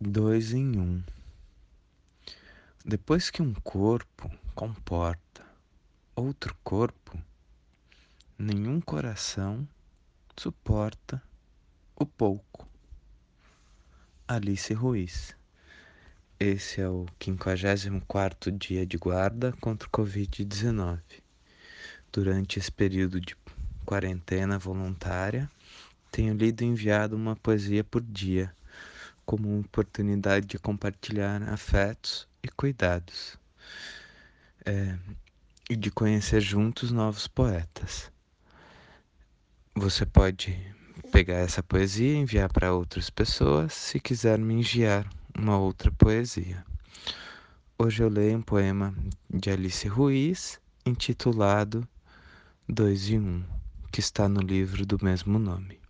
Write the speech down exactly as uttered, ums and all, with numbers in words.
Dois em um. Depois que um corpo comporta outro corpo, nenhum coração suporta o pouco. Alice Ruiz. Esse é o quinquagésimo quarto dia de guarda contra o covid dezenove. Durante esse período de quarentena voluntária, tenho lido e enviado uma poesia por dia, como uma oportunidade de compartilhar afetos e cuidados, é, e de conhecer juntos novos poetas. Você pode pegar essa poesia e enviar para outras pessoas, se quiser me enviar uma outra poesia. Hoje eu leio um poema de Alice Ruiz, intitulado Dois em Um, que está no livro do mesmo nome.